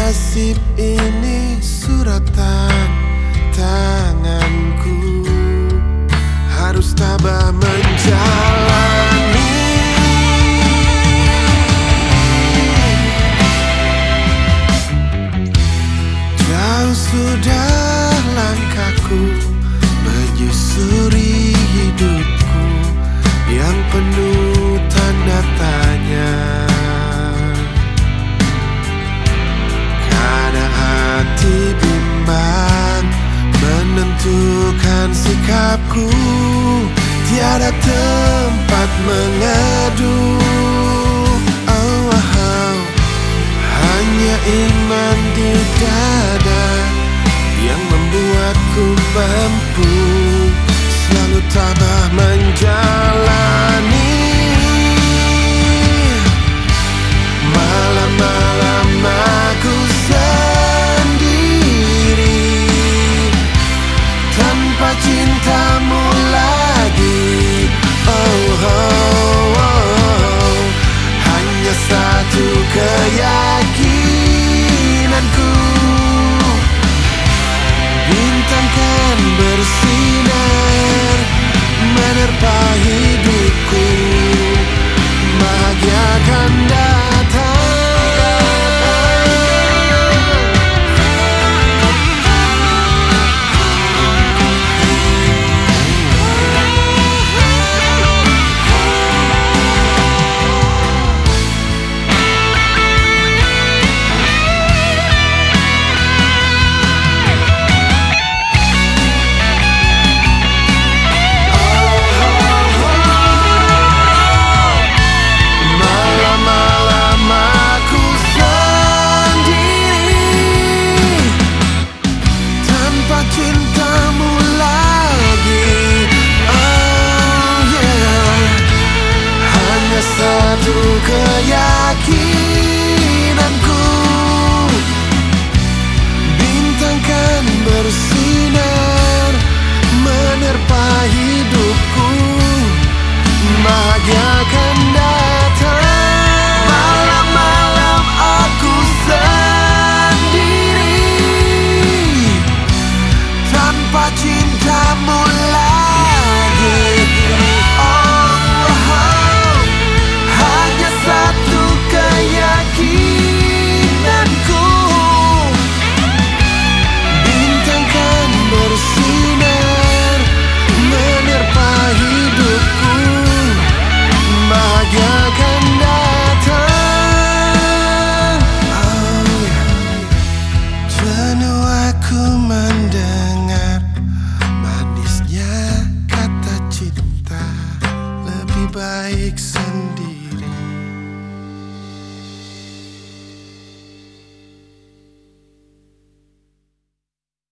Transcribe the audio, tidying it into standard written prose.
nasib ini suratan tanganku, harus tabah menjalani. Jauh sudah langkahku menyusuri hidupku yang penuh tanda tanya. Kadang hati bimbang menentukan sikapku, tiada tempat mengadu. Oh, oh, hanya iman di dada yang membuatku mampu selalu tabah menjalani. Malam-malam aku sendiri tanpa cintamu lagi. Oh, oh, oh, hanya satu keyakinanku, bintang kan bersinar menerpa hidupku, bahagia akan datang. Keyakinanku, bintang kan bersinar menerpa hidupku, bahagia akan datang. Malam-malam aku sendiri tanpa cintamu lagi. Aku mendengar manisnya kata cinta, lebih baik